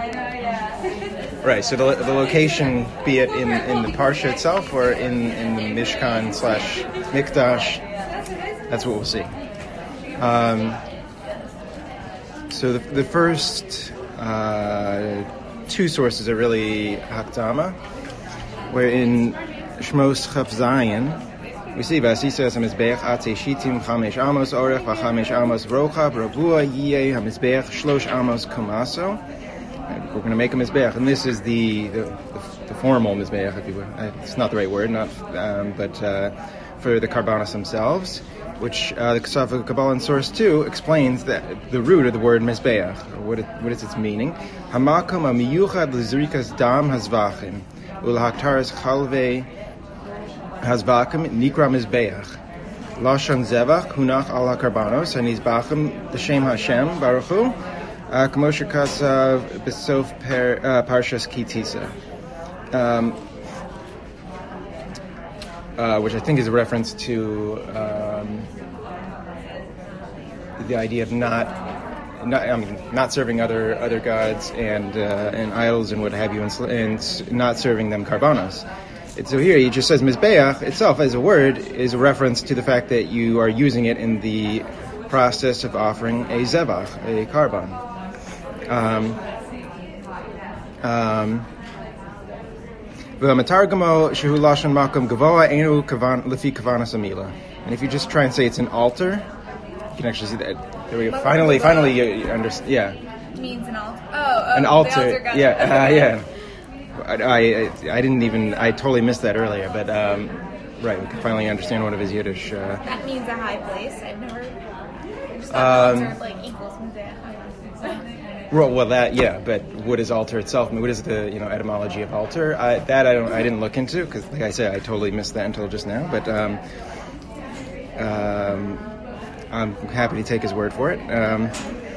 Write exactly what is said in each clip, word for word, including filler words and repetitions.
Right, so the, the location, be it in, in the Parsha itself or in, in the Mishkan slash Mikdash, that's what we'll see. Um, so the, the first uh, two sources are really Hakdama, where in Shmos Chaf Zayin, we see Vasisa as HaMizbeach Atze Shitim Chamesh Amos Orech Vachamesh Amos Rocha Bravua Yiyeh HaMizbeach Shlosh Amos Kumaso. We're going to make a Mizbeach, and this is the the, the, the formal Mizbeach, if you would. It's not the right word, not um, but uh, for the Karbanos themselves, which uh, the Kesef Kabbalah in source two explains that the root of the word Mizbeach, or what, it, what is its meaning. Hamakom amiyuchad lizrikas dam hazvachim ulhaktaras chalvei hazvachim nikra Mizbeach lashon zevach hunach al hakarbanos hanizbachim l'shem Hashem baruch hu. Uh, Kamosha Kasav Besof Parshas Kitisa, um, uh, which I think is a reference to um, the idea of not, not, I mean, not serving other other gods and uh, and idols and what have you, and, and not serving them karbanos. And so here he just says Mizbeach itself as a word is a reference to the fact that you are using it in the process of offering a zevach, a karban. Um, um, and if you just try and say it's an altar, you can actually see that. There we go. Finally, finally, you, you understand. Yeah. It means an altar. Oh, oh an altar. altar yeah, uh, yeah. I, I, I didn't even. I totally missed that earlier, but um, right, we can finally understand one of his Yiddish. Uh, that means a high place. I've never. I just thought um, altar like equals mizbeach. Well, well, that yeah, but what is altar itself? I mean, what is the you know etymology of altar? I, that I don't, I didn't look into because, like I said, I totally missed that until just now. But um, um, I'm happy to take his word for it. Um,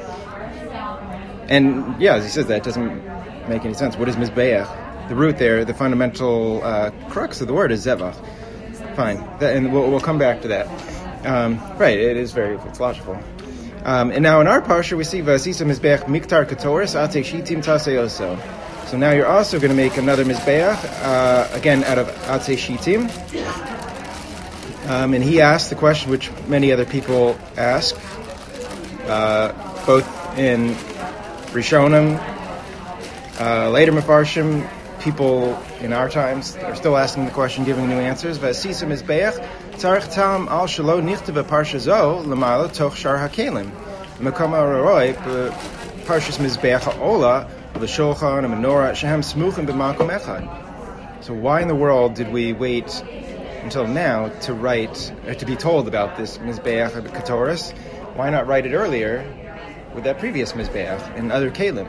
and yeah, as he says, that doesn't make any sense. What is mizbeach? The root there, the fundamental uh, crux of the word is zevach. Fine, that, and we'll, we'll come back to that. Um, right, it is very it's logical. Um, and now in our parsha we see Vasisa Mizbeach Miktar Katoris Ate Shitim Taseoso. So now you're also going to make another Mizbeach, uh, again out of Ate Shitim. Um, and he asked the question which many other people ask, uh, both in Rishonim, uh, later Mefarshim, people in our times are still asking the question, giving new answers. Vasisa Mizbeach Tzarich Tam Al Shalo Nichteva Parsha Zo Lamala Toch Shar HaKelim Mekom HaRoroi Parshas Mizbeach HaOla L'Shulchan and Menorah Shehem Smuchim B'Makom Echad. So why in the world did we wait until now to write, or to be told about this Mizbeach Katoris? Why not write it earlier with that previous Mizbeach and other Kelim?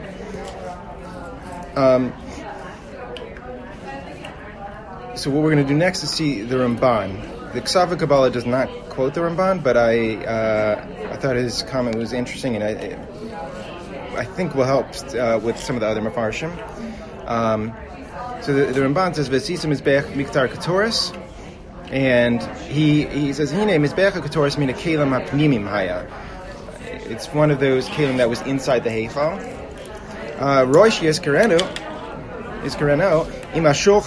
Um, so what we're going to do next is see the Ramban. The Kesef Kabbalah does not quote the Ramban, but I uh, I thought his comment was interesting, and I I think will help uh, with some of the other Mefarshim. Um, so the, the Ramban says Vasisa Mizbeach Miktar Katoris, and he he says Hine Mizbeach Katoris mina Kelim Hapnimim Haya. It's one of those Kelim that was inside the Heichal. Roish Yeskarenu. So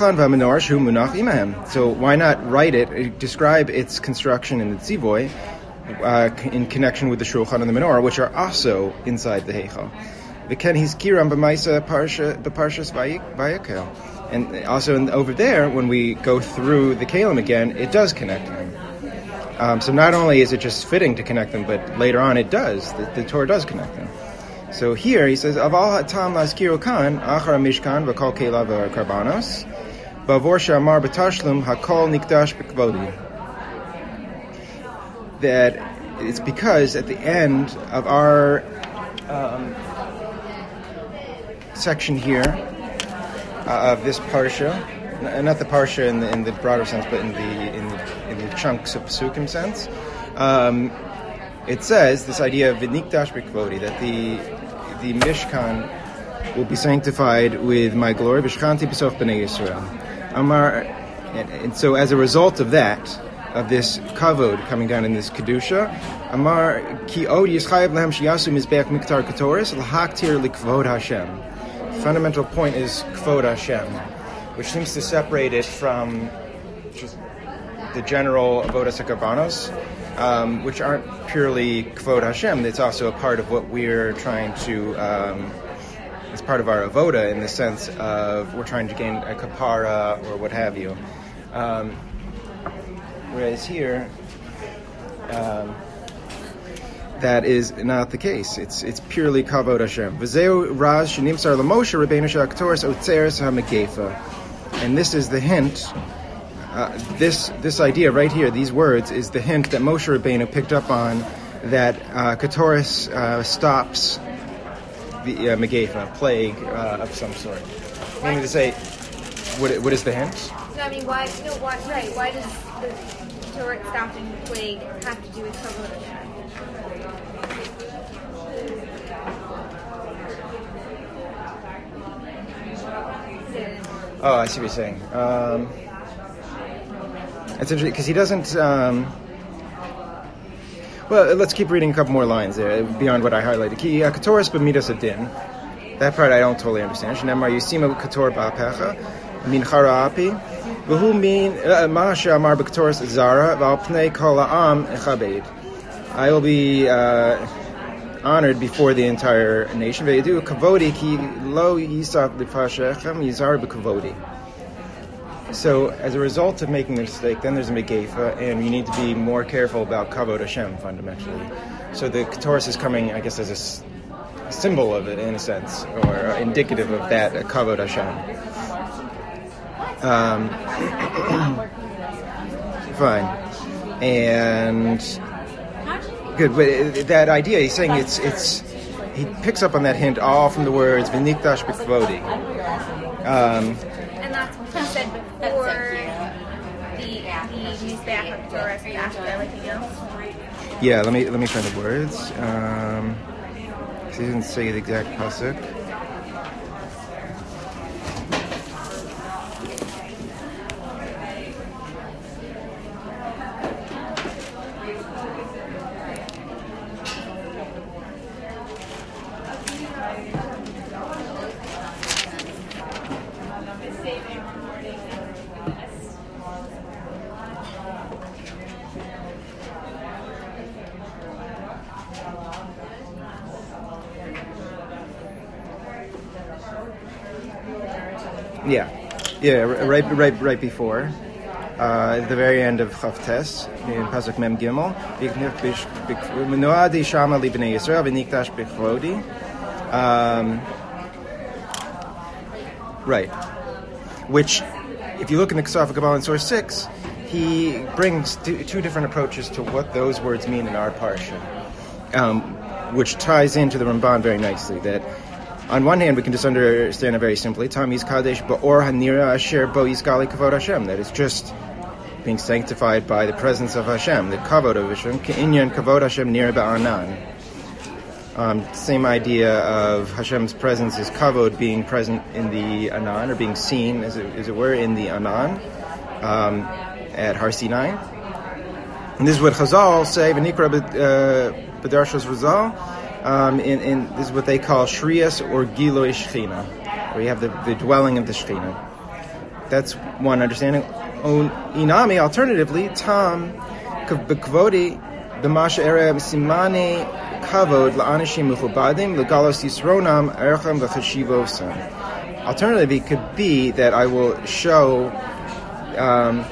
why not write it, describe its construction in the Tzivoy uh, in connection with the Shulchan and the Menorah, which are also inside the Heichal. And also in, over there, when we go through the Kelim again, it does connect them. Um, so not only is it just fitting to connect them, but later on it does. The, the Torah does connect them. So here he says, Aval hatam laskiru kan achar mishkan v'kol kelav v'karbanos bavor she'amar b'tashlum hakol nikdash b'kvodi. That it's because at the end of our um, section here uh, of this parsha, n- not the parsha in the, in the broader sense, but in the in the, in the chunks of Pesukim sense, um, it says this idea of v'nikdash b'kvodi, that the the Mishkan will be sanctified with my glory. V'shchanti b'sof b'nei Yisrael. Amar, and, and so as a result of that, of this kavod coming down in this kedusha, Amar ki od yischayev lehem shiyasu mizbeach miktar katoris l'haktir likvod Hashem. fundamental point is Kvod Hashem, which seems to separate it from just the general Avodas HaKorbanos, um, which aren't purely Kvod Hashem. It's also a part of what we're trying to, um, it's part of our Avoda in the sense of we're trying to gain a kapara or what have you. Um, whereas here, um, that is not the case. It's it's purely Kavod Hashem. V'zeu raz shenimsar l'Moshe Rabbeinu she'aktoris otzeres ha'megefa. And this is the hint, uh, this this idea right here, these words, is the hint that Moshe Rabbeinu picked up on, that uh, Ketoris uh, stops the uh, megefa, plague uh, of some sort. Meaning to say, what what is the hint? No, I mean, why, no, why, right, why does the Torah stopping the plague have to do with Kavod Hashem? Oh, I see what you're saying. Um, it's interesting because he doesn't. Um, well, let's keep reading a couple more lines there beyond what I highlighted. Ki katoris b'midas adin. That part I don't totally understand. Shnemar yisima kator ba'apecha min charaapi v'hu min ma she'amar b'katoris zara v'al pnei kol ha'am echabed. I will be uh, honored before the entire nation. Ve'edu kavodi ki lo yisaf l'fashechem yizar b'kavodi. So, as a result of making the mistake, then there's a megefa, and you need to be more careful about kavod Hashem fundamentally. So the ketoris is coming, I guess, as a s- symbol of it in a sense, or uh, indicative of that uh, kavod Hashem. Um, fine, and good. But that idea, he's saying it's it's. He picks up on that hint all from the words "v'nikdash b'kvodi." Um, and that's what he said before the the Mizbeach HaKetoris after everything else. Yeah, let me let me find the words. Um, he didn't say the exact pasuk. Yeah, yeah, right, right, right before, uh, at the very end of Chavtes, in Pasuk Mem Gimel, Noadi Shama Libnei Yisrael v'nikdash b'chvodi. Um, right, which, if you look in the Kesef Kabbalah in source six, he brings two, two different approaches to what those words mean in our parsha, um, which ties into the Ramban very nicely. That on one hand, we can just understand it very simply. Tamiz Kadesh Ba'or Hanira Asher Bo Yizgali Kavod Hashem. That it's just being sanctified by the presence of Hashem. The Kavod of Hashem. Ke'inyan Kavod Hashem Nira Ba'anan. Um, same idea of Hashem's presence is Kavod being present in the Anan, or being seen, as it, as it were, in the Anan um, at Har Sinai. And this is what Chazal say, V'nikra B'darshos Razal. Um, in, in this is what they call Shriyas or Giloi Shechina, where you have the, the dwelling of the Shechina. That's one understanding. Inami, alternatively, Tam B'kvodi B'masha Ereb Simani Kavod La'anashim Mechubadim L'galos Yisronam Ercham V'chashivosam. Alternatively, it could be that I will show um,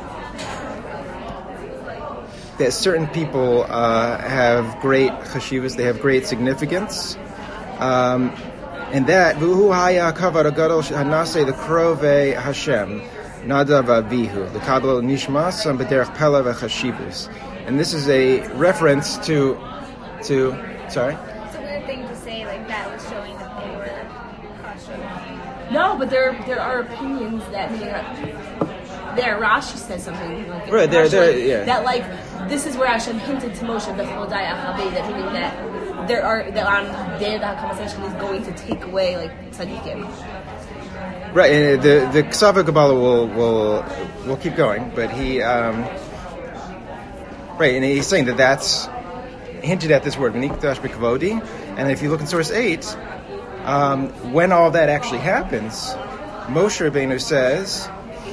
that certain people uh, have great chashivas, they have great significance, um, and that v'hu haya kavod hagadol hanase the krove Hashem nadav avihu the kabbalah nishmas b'derech pela v'chashivus, and this is a reference to to sorry. It's a weird thing to say, like that was showing that they were kosher. No, but there there are opinions that mean that there Rashi says something like right there, Rashi, there, like, yeah. that like this is where Hashem hinted to Moshe B'chodai Achabei, that meaning that there are that on day that conversation is going to take away like tzaddikim. Right, and the the Kesef Kabbalah will will will keep going, but he um, right, and he's saying that that's hinted at this word V'nikdash b'kavodi, and if you look in source eight, Um, when all that actually happens, Moshe Rabbeinu says,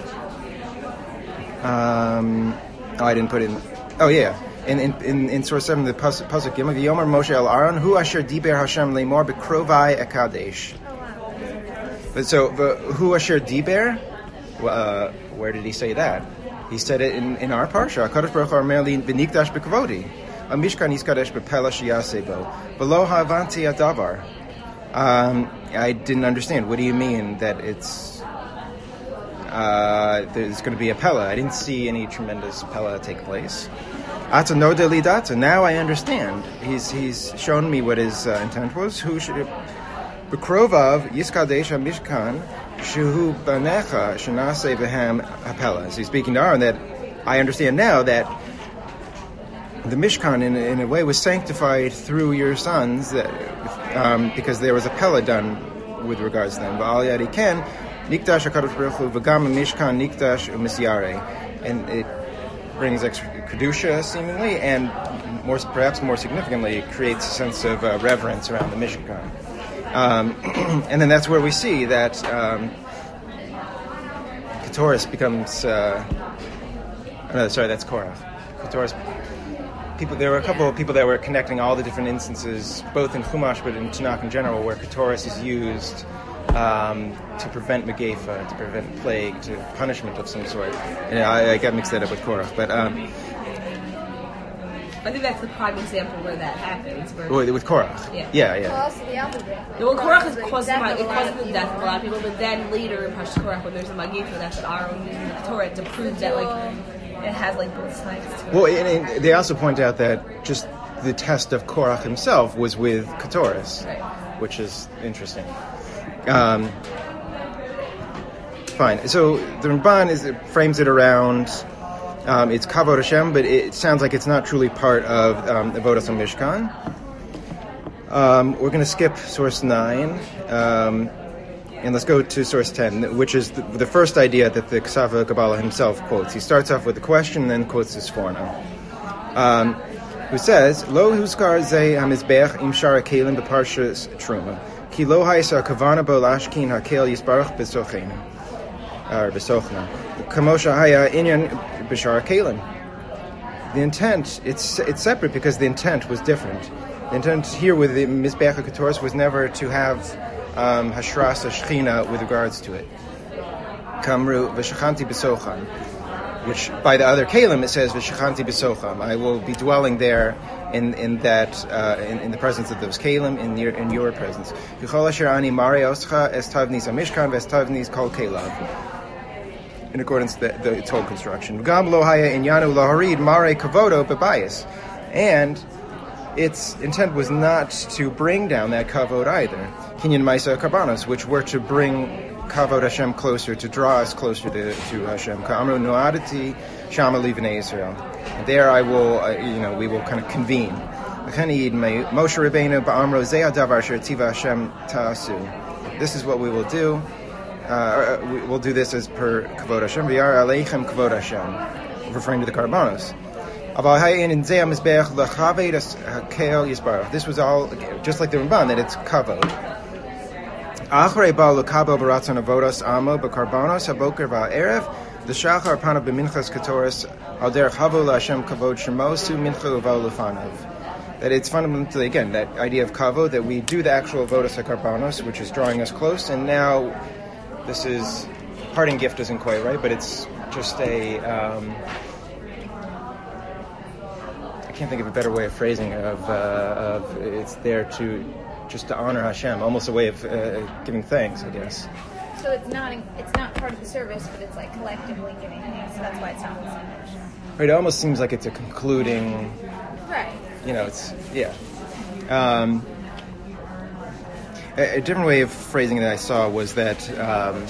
um, oh, I didn't put it in, oh yeah, in in, in, in source seven, the Pasuk Gimel, V'yomer Moshe el Aaron, Hu asher diber Hashem leimor bekrovai ekadesh. But so, but Hu asher diber, uh, where did he say that? He said it in, in our parsha, HaKadosh Baruch Hu Omer li v'nikdash bekavodi, Amishkan yiskadesh bepela sheyasebo, v'lo ha'avanti adavar. Um, I didn't understand. What do you mean that it's uh, there's going to be a Pella? I didn't see any tremendous Pella take place. Ata no deli data. Now I understand. He's he's shown me what his uh, intent was. Who should Bekrovav Yiskadesh Mishkan Shuhu Banecha Shanase Behem Hapella. So he's speaking to Aaron that I understand now that the Mishkan, in, in a way, was sanctified through your sons, that, um, because there was a Pella done with regards to them. V'al yadi ken nikdash hakadosh baruch hu v'gam Mishkan nikdash u'misyare, and it brings extra kedusha seemingly, and more perhaps more significantly, creates a sense of uh, reverence around the Mishkan. Um, and then that's where we see that um, Keturah becomes. Uh, oh no, sorry, that's Korach. Keturah. People, there were a couple of people that were connecting all the different instances, both in Chumash but in Tanakh in general, where Keturah is used um, to prevent Megefa, to prevent plague, to punishment of some sort. And I, I got mixed that up with Korach, but um, I think that's the prime example where that happens. Where with, with Korach, yeah, yeah, yeah. Well, also the opposite. Well, Korach is causing it causes the death of a lot of people, but then later in Parshas Korach, when there's a Megefa, that's what Aaron using the Keturah to prove that like. It has like both sides to it. Well, and, and they also point out that just the test of Korach himself was with Keturah, right. Which is interesting. Um, fine. So the Ramban is it frames it around um, it's Kavod Hashem, but it sounds like it's not truly part of um, Avodas HaMishkan. Um, we're going to skip source nine. Um, And let's go to source ten, which is the, the first idea that the Ksava Kabbalah himself quotes. He starts off with the question and then quotes this forno, um, who says, Lo huskar ze hamizbech im shara kelim beparshas truma, ki lo haisa kavana bo lashkin hakel yisbarach besochena, or besochna, kamosha haya inyan b'shara kelim. The intent, it's it's separate because the intent was different. The intent here with the Mizbech HaKetoros was never to have Um, Hashras Shechina with regards to it. Kamru v'shachanti b'socham, which by the other Kalim it says v'shachanti b'socham. I will be dwelling there in in that uh, in, in the presence of those Kalim in your in your presence. V'chol asher ani mari oscha es tavnis hamishkan v'es tavnis kol kelav. In accordance with the, the its whole construction. V'gam lo haya inyanu laharid mare kavodo bebayis, and its intent was not to bring down that kavod either. Kinyan Maisa Karbanos, which were to bring Kavod Hashem closer, to draw us closer to, to Hashem. Ka'amru Noadati Shama Livnei Israel. And there I will, uh, you know, we will kind of convene. Moshe Rabbeinu Ba'amro Zeh Davar Sher Tiva Hashem Ta'asu. This is what we will do. Uh, we'll do this as per Kavod Hashem. V'yar Aleichem Kavod Hashem, referring to the Karbanos. This was all just like the Ramban, that it's kavod. Achrei ba l'kabo baratzon avodas amo b'karbanos haboker va'erev the shachar panav b'minchas ketoras al derech havo la'Hashem kavod shemosu mincha uval lefanav. That it's fundamentally, again, that idea of kavod, that we do the actual avodas hakarbanos, which is drawing us close, and now this is parting gift isn't quite right, but it's just a um, I can't think of a better way of phrasing it, of, uh, of it's there to just to honor Hashem, almost a way of uh, giving thanks, I guess. So it's not it's not part of the service, but it's like collectively giving thanks. So that's why it's not the same. Right, it almost seems like it's a concluding. Right. You know, it's yeah. Um, a, a different way of phrasing that I saw was that um,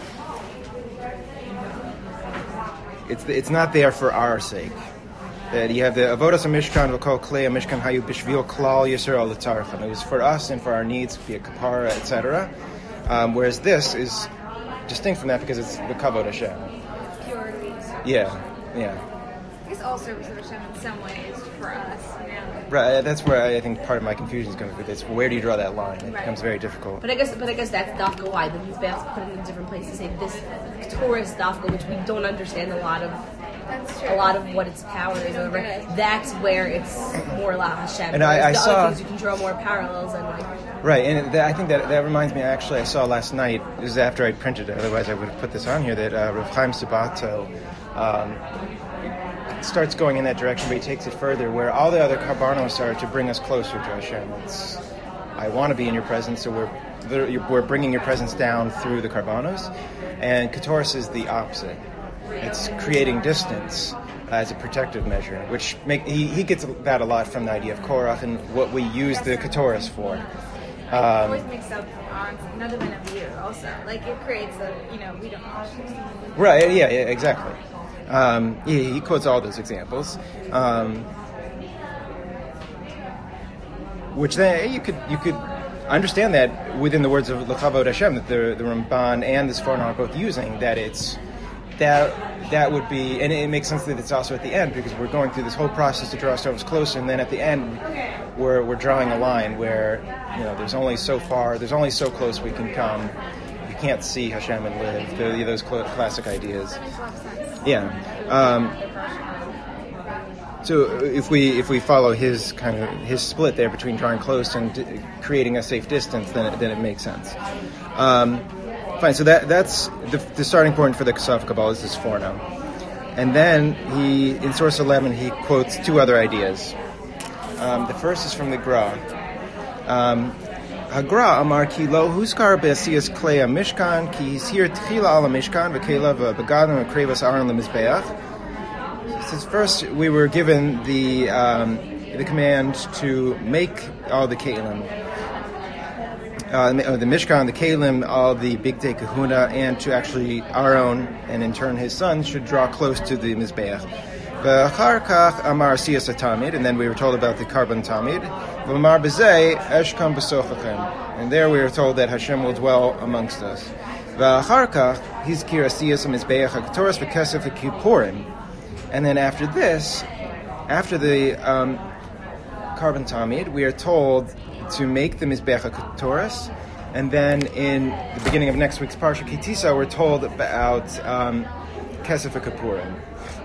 it's it's not there for our sake. That you have the avodas hamishkan v'kol klei hamishkan hayu b'shvil klal yisrael l'tarchan. It was for us and for our needs, be it kapara, et cetera. Um, whereas this is distinct from that because it's the kavod Hashem. Purity. Yeah, yeah. I guess all service of Hashem in some ways for us. You know? Right, that's where I think part of my confusion is coming with this. Where do you draw that line? It Right. becomes very difficult. But I guess, but I guess that's dafka why the Mizbeach put it in a different place to say this Torah's dafka, which we don't understand a lot of, That's true. a lot of what its power is. Over that's where it's more la Hashem. And I- Whereas I the saw- other things you can draw more parallels and like. Right, and that, I think that that reminds me. Actually, I saw last night. This is after I printed it. Otherwise, I would have put this on here. That uh, Rav Chaim Sabato um, starts going in that direction, but he takes it further, where all the other karbanos are to bring us closer to Hashem. It's, I want to be in your presence, so we're we're bringing your presence down through the karbanos, and Ketoris is the opposite. It's creating distance as a protective measure, which make he, he gets that a lot from the idea of Korach and what we use the Ketoris for. It Um, always makes up on another one of you also. Like it creates a, you know, we don't Right, yeah, yeah, exactly. Um, he, he quotes all those examples. Um, which then you could you could understand that within the words of L'chavod Hashem that the, the Ramban and the Sforno are both using, that it's that that would be, and it makes sense that it's also at the end, because we're going through this whole process to draw ourselves closer, and then at the end we're we're drawing a line where, you know, there's only so far, there's only so close we can come. You can't see Hashem and live. They're those cl- classic ideas. makes a lot of sense. Yeah. Um, so if we if we follow his kind of his split there between drawing close and d- creating a safe distance, then it, then it makes sense. Um, fine. So that that's the, the starting point for the Kesef Kabbalah is this Forno, and then he in source eleven he quotes two other ideas. Um, the first is from the Gra. Um, Hagra Amar ki lo huskar be'asiyas klei mishkan ki hisir tchila ala mishkan v'kela v'begadim v'krevas aron lemizbeach. Says first we were given the um, the command to make all the kelim, uh, the mishkan, the kelim, all the big day kahuna, and to actually Aaron and in turn his sons should draw close to the mizbeach. V'achar kach amar asiyas tamid, and then we were told about the carbon tamid. V'amar b'zei eshkam b'sochachem, and there we were told that Hashem will dwell amongst us. V'achar kach hizkir asiyas mizbeach haktoras v'kesef v'kipurim. And then after this, after the um, carbon tamid, we are told to make the Mizbeach HaKetoras, and then in the beginning of next week's Parsha Kitisa, we're told about um, Kesef HaKapurim.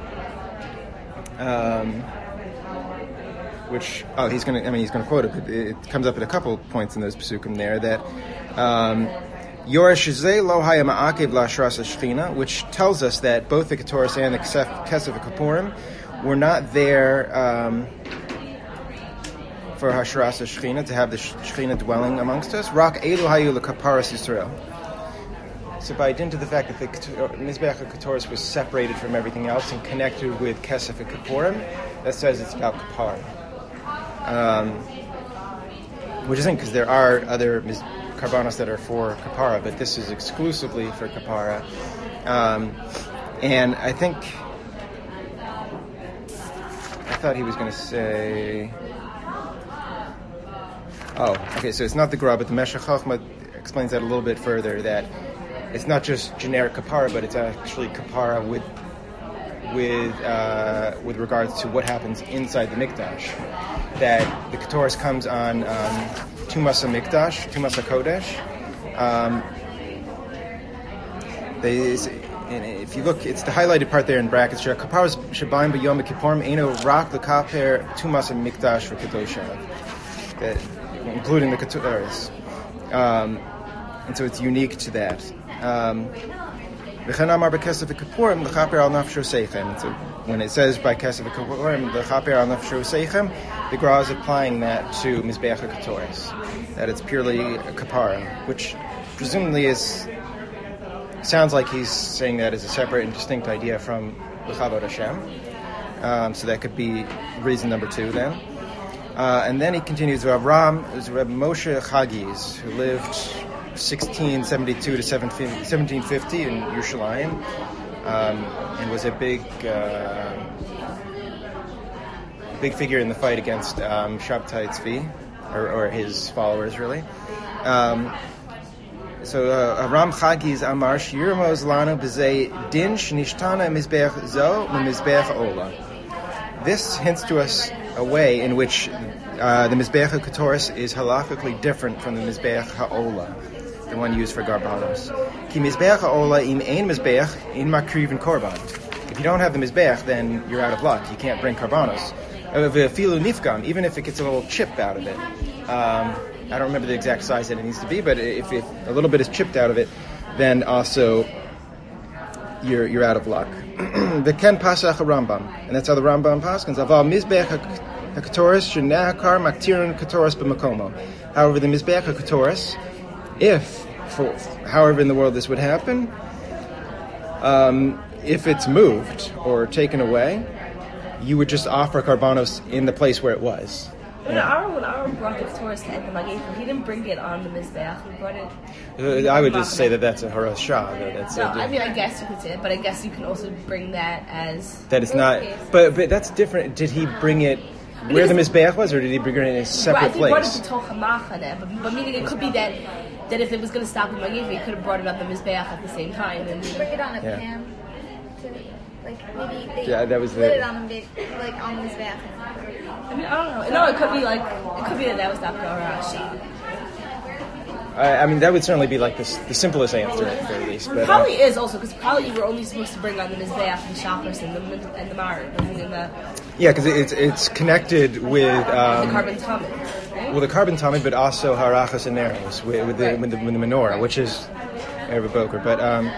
Um, which, oh, he's going to, I mean, he's going to quote it, but it comes up at a couple points in those Pesukim there, that um, Yoresh Zeh Lo Haya Ma'akev La'ashras HaShechina, which tells us that both the Ketoras and the Kesef, Kesef HaKapurim were not there um, for Hashras HaShechina, to have the Shechina dwelling amongst us. Rak Elu Hayu L'Kaparas Yisrael. So by dint of the fact that the Mizbeach HaKetoras was separated from everything else and connected with Kesef HaKapurim, that says it's about Kapara. Um, which isn't, because there are other Miz- Karbanos that are for Kapara, but this is exclusively for Kapara. Um, and I think, I thought he was going to say, oh, okay, so it's not the Gra, but the Meshech Chochmah explains that a little bit further, that it's not just generic Kapara, but it's actually Kapara with with uh, with regards to what happens inside the Mikdash. That the Ketoras comes on um, Tumas HaMikdash, Tumas HaKodesh. Um, they, and if you look, it's the highlighted part there in brackets. Kaparas Shabayim B'Yom Kippurim Eino Rak L'Kaper Tumas HaMikdash for Kedoshav, including the Ketoras. Um, and so it's unique to that. Um, So when it says by Kesef HaKapurim, the Chaper al Nafsho Seichem, the Gra is applying that to Mizbeach HaKetoras, that it's purely a kapara, which presumably is sounds like he's saying that as a separate and distinct idea from L'Chavod Hashem. Um, so that could be reason number two then. Uh, and then he continues, Rav Ram is Reb Moshe Chagiz, who lived sixteen seventy-two to seventeen fifty in Yerushalayim, um, and was a big, uh, big figure in the fight against um, Shabtai Tzvi, or, or his followers, really. Um, so uh, Ram Chagiz Amar Shirmos Lanu B'Zei Din Shnishhtana Mizbeach Zo Mizbeach Ola. this hints to us a way in which uh, the Mizbeach HaKetoris is halachically different from the Mizbeach HaOla, the one used for Garbanos. Ki Mizbeach HaOla im ein Mizbeach in makriv and korban. If you don't have the Mizbeach, then you're out of luck. You can't bring Karbanos. Filu nifgam, even if it gets a little chip out of it. Um, I don't remember the exact size that it needs to be, but if it, a little bit is chipped out of it, then also you're you're out of luck. The Ken Pasach Rambam, and that's how the Rambam paskins. Aval Mizbeach HaKetoris Shenahakar Maktirin Ketoris B'Makomo. However, the Mizbeach HaKetoris, if, for however in the world this would happen, um, if it's moved or taken away, you would just offer Karbanos in the place where it was. When Aaron, when Aaron brought the Ketoris to Etam HaGefer, he didn't bring it on the Mizbeach. He brought it. Uh, I would just say that that's a Haras Shah. That's no, a, I mean, I guess you could say it, but I guess you can also bring that as. That is not. But but that's different. Did he bring it where the Mizbeach was, or did he bring it in a separate right, place? Right, he brought it to Toch but, but meaning it could be that that if it was going to stop in Magefer, he could have brought it on the Mizbeach at the same time. And bring it on a yeah. pan. To, like maybe they yeah, that was put the, it on the like on this back. I mean, I don't know. No, it could be like it could be that that was Doctor Arashi. I, I mean, that would certainly be like the, the simplest answer at the least. But, probably uh, is also because probably you were only supposed to bring on the Mizbeach and Shabbos and the and the Mar. Yeah, because it's it's connected with um, the carbon tamid. Right? Well, the carbon tamid, but also harachas and narrows with, with, the, right. with, the, with the menorah, which is Erev Boker. But um,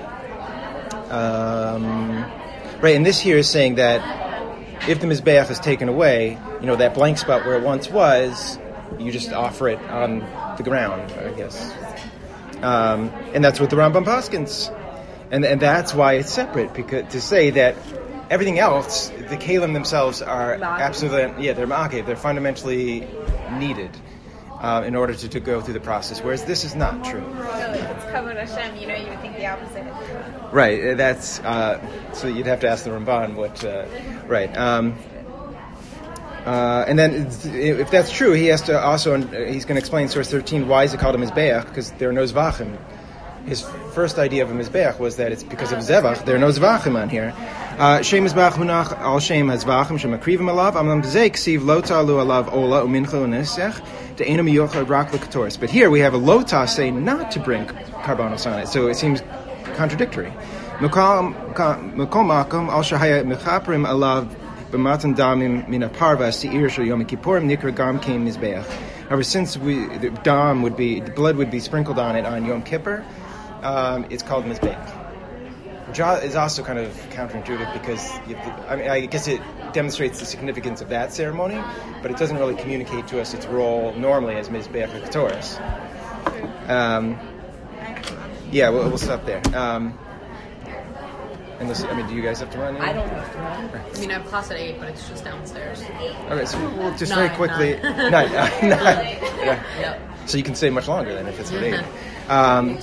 um, right, and this here is saying that if the Mizbeach is taken away, you know, that blank spot where it once was, you just offer it on the ground, I guess. Um, and that's what the Rambam paskins. And and that's why it's separate, because to say that everything else, the Kalim themselves are absolutely, yeah, they're ma'akev, they're fundamentally needed uh, in order to, to go through the process, whereas this is not true. So if it's Kavod Hashem, you know, you would think the opposite. Right, that's, uh, so you'd have to ask the Ramban what, uh, right. Um, uh, and then if that's true, he has to also, he's going to explain source thirteen, why is it called a Mizbeach? Because there are no Zvachim. His first idea of a Mizbeach was that it's because of Zevach, there are no Zvachim on here. Shem Mizbeach Munach al Shem HaZvachim Shemakrivim Alav Amlam B'zei Ksiv Lo Ta'alu Alav Ola Umincha U'Nesech De'ena Miyocha Rak L'Ketoris. But here we have a Lota say not to bring Karbanos on it, so it seems contradictory. Mekom Makom Al Shahaya Mechaprim Alav B'matan Damim Min HaParva Se'ir Shel Yom Kippurim Nikra Gam Kein Mizbeach. However, since we, the dam would be, the blood would be sprinkled on it on Yom Kippur, um, it's called Mizbeach. Which is also kind of counterintuitive because, you have to, I mean, I guess it demonstrates the significance of that ceremony, but it doesn't really communicate to us its role normally as Mizbeach HaKetoris. Um, yeah, we'll, we'll stop there. Um, Unless, I mean, do you guys have to run? I don't have to run. I mean, I have class at eight, but it's just downstairs. Okay, so we'll just Nine, very quickly. nine. Nine, nine, nine. Yeah. Yep. So you can stay much longer then if it's at eight. Um,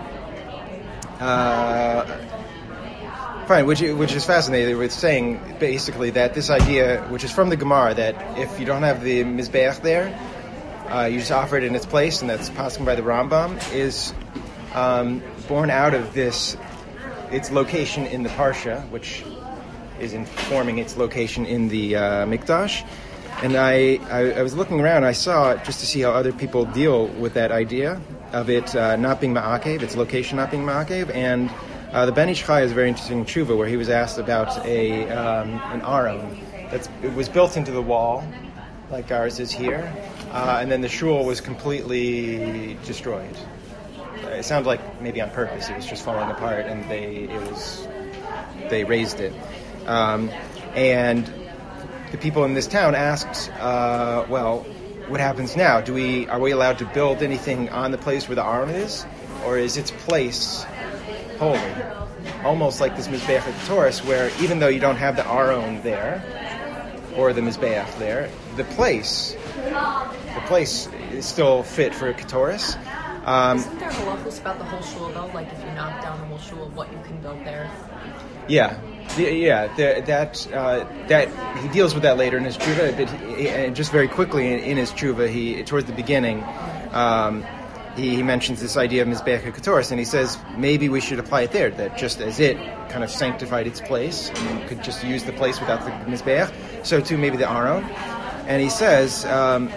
uh, fine, which which is fascinating. It's saying basically that this idea, which is from the Gemara, that if you don't have the Mizbeach there, uh, you just offer it in its place, and that's passed by the Rambam, is um, born out of this. Its location in the Parsha, which is informing its location in the uh, Mikdash. And I, I, I was looking around, I saw it just to see how other people deal with that idea of it uh, not being Ma'akev, its location not being Ma'akev. And uh, the Ben Ish Chai is a very interesting tshuva where he was asked about a um, an aron that's it was built into the wall, like ours is here, uh, and then the shul was completely destroyed. It sounded like maybe on purpose. It was just falling apart, and they it was they raised it. Um, and the people in this town asked, uh, "Well, what happens now? Do we are we allowed to build anything on the place where the Aron is, or is its place holy?" Almost like this Mizbeach HaKetoris, where even though you don't have the Aron there or the Mizbeach there, the place the place is still fit for a Ketoris. Um, Isn't there halachos about the whole shul though? Like if you knock down the whole shul, what you can build there? Yeah, yeah. The, that uh, that he deals with that later in his tshuva, but he, and just very quickly in, in his tshuva, he towards the beginning, um, he, he mentions this idea of Mizbeach HaKetoros, and he says maybe we should apply it there, that just as it kind of sanctified its place, and you could just use the place without the Mizbeach, so too maybe the Aron. And he says, um,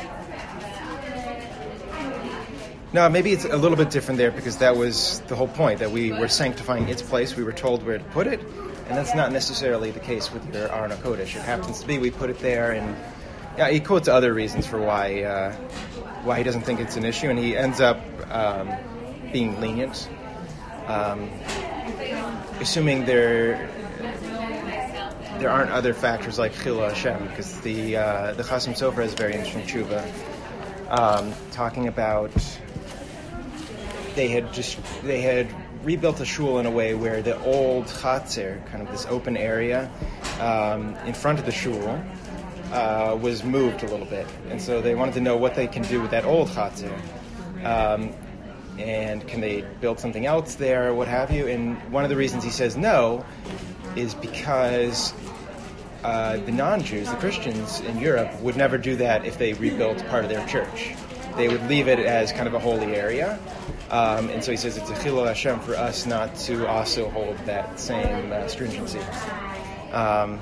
no, maybe it's a little bit different there, because that was the whole point, that we were sanctifying its place, we were told where to put it, and that's not necessarily the case with your Aron HaKodesh. It happens to be we put it there, and yeah, he quotes other reasons for why uh, why he doesn't think it's an issue, and he ends up um, being lenient, um, assuming there there aren't other factors like Chilul Hashem, because the uh, the Chasam Sofer has a very interesting tshuva um, talking about they had just they had rebuilt a shul in a way where the old chatzer, kind of this open area um, in front of the shul, uh, was moved a little bit, and so they wanted to know what they can do with that old chatzer, um, and can they build something else there, what have you. And one of the reasons he says no is because uh, the non-Jews, the Christians in Europe, would never do that if they rebuilt part of their church. They would leave it as kind of a holy area. Um, and so he says it's a Chilul Hashem for us not to also hold that same uh, stringency. Um,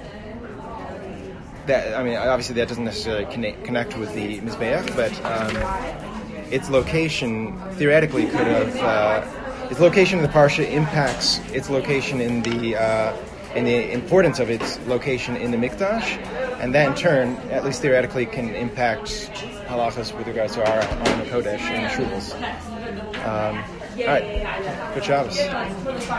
that I mean, obviously that doesn't necessarily connect, connect with the Mizbeach, but um, its location theoretically could have. Uh, its location in the parsha impacts its location in the uh, in the importance of its location in the Mikdash, and that in turn, at least theoretically, can impact halachas with regards to our Aron HaKodesh and shuls. Um, all right, good Shabbos.